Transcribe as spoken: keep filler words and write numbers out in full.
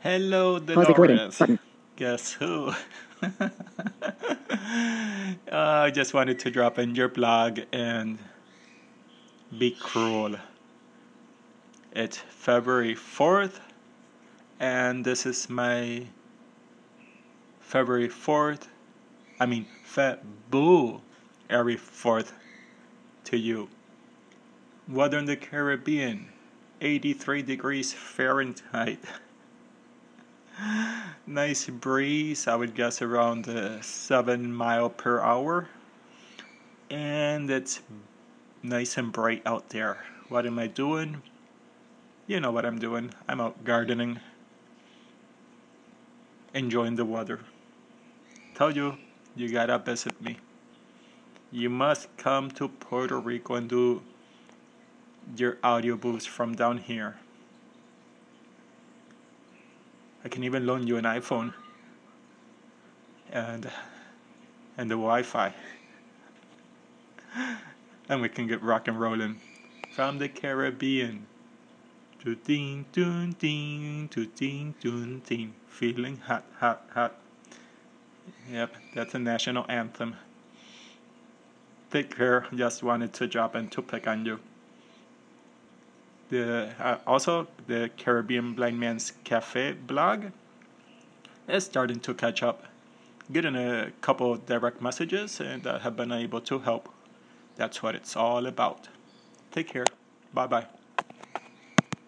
Hello, Pause recording Dolores. button. Guess who? uh, I just wanted to drop in your blog and be cruel. It's February fourth, and this is my February fourth, I mean, February fourth to you. Weather in the Caribbean, eighty-three degrees Fahrenheit. Nice breeze, I would guess around uh, seven mile per hour. And it's nice and bright out there. What am I doing? You know what I'm doing. I'm out gardening, enjoying the weather. Tell you, you gotta visit me. You must come to Puerto Rico and do your audiobooks from down here. I can even loan you an iPhone and and the Wi-Fi, and we can get rock and rolling from the Caribbean. To ding dun ding, to ding dun ding, feeling hot, hot, hot. Yep, that's a national anthem. Take care. Just wanted to drop in to pick on you. The uh, also the Caribbean Blind Man's Cafe blog is starting to catch up. Getting a couple direct messages and I have been able to help. That's what it's all about. Take care. Bye bye.